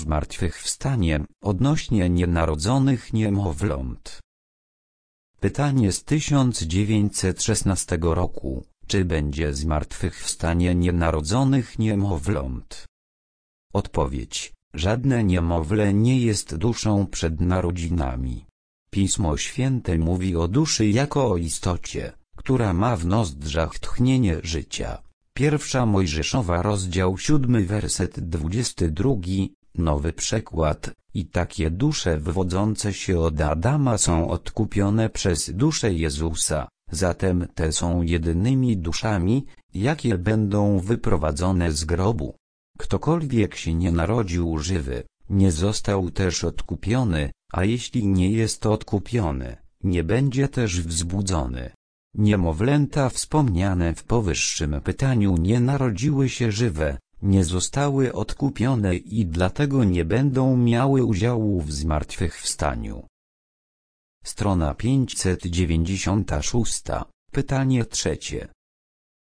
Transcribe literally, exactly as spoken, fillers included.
zmartwychwstanie odnośnie nienarodzonych niemowląt. Pytanie z tysiąc dziewięćset szesnastego roku. Czy będzie zmartwychwstanie nienarodzonych niemowląt? Odpowiedź. Żadne niemowlę nie jest duszą przed narodzinami. Pismo Święte mówi o duszy jako o istocie, która ma w nozdrzach tchnienie życia. Pierwsza Mojżeszowa rozdział siódmy werset dwudziesty drugi, nowy przekład. I takie dusze wywodzące się od Adama są odkupione przez duszę Jezusa, zatem te są jedynymi duszami, jakie będą wyprowadzone z grobu. Ktokolwiek się nie narodził żywy, nie został też odkupiony, a jeśli nie jest odkupiony, nie będzie też wzbudzony. Niemowlęta wspomniane w powyższym pytaniu nie narodziły się żywe, nie zostały odkupione i dlatego nie będą miały udziału w zmartwychwstaniu. Strona pięćset dziewięćdziesiąta szósta. Pytanie trzecie.